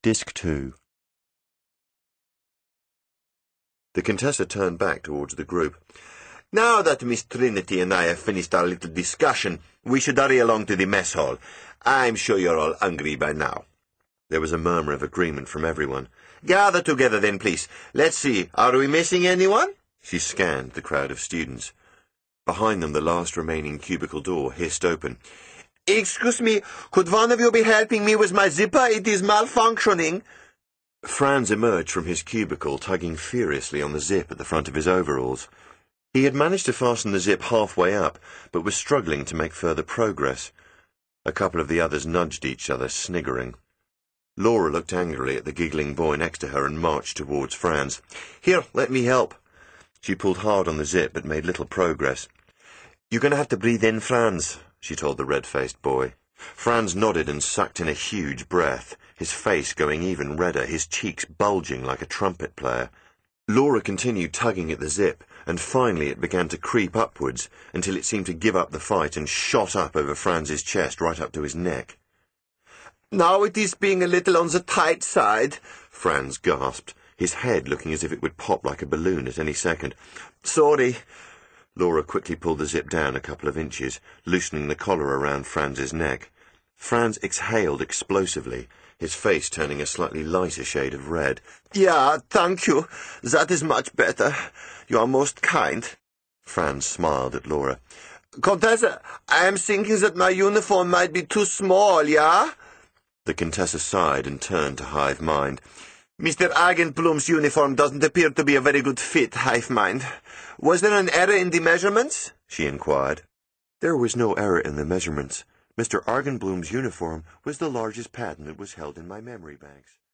Disc 2. The Contessa turned back towards the group. Now that Miss Trinity and I have finished our little discussion, we should hurry along to the mess hall. I'm sure you're all hungry by now. There was a murmur of agreement from everyone. Gather together then, please. Let's see, are we missing anyone? She scanned the crowd of students. Behind them, the last remaining cubicle door hissed open. Excuse me, could one of you be helping me with my zipper? It is malfunctioning. Franz emerged from his cubicle, tugging furiously on the zip at the front of his overalls. He had managed to fasten the zip halfway up, but was struggling to make further progress. A couple of the others nudged each other, sniggering. Laura looked angrily at the giggling boy next to her and marched towards Franz. Here, let me help. She pulled hard on the zip, but made little progress. You're going to have to breathe in, Franz, she told the red-faced boy. Franz nodded and sucked in a huge breath, his face going even redder, his cheeks bulging like a trumpet player. Laura continued tugging at the zip, and finally it began to creep upwards, until it seemed to give up the fight and shot up over Franz's chest right up to his neck. Now it is being a little on the tight side, Franz gasped, his head looking as if it would pop like a balloon at any second. Sorry. Laura quickly pulled the zip down a couple of inches, loosening the collar around Franz's neck. Franz exhaled explosively, his face turning a slightly lighter shade of red. Yeah, thank you. That is much better. You are most kind. Franz smiled at Laura. Contessa, I am thinking that my uniform might be too small, yeah? The Contessa sighed and turned to Hive Mind. Mr. Argenblum's uniform doesn't appear to be a very good fit, Hive Mind. Was there an error in the measurements? She inquired. There was no error in the measurements. Mr. Argenblum's uniform was the largest pattern that was held in my memory banks.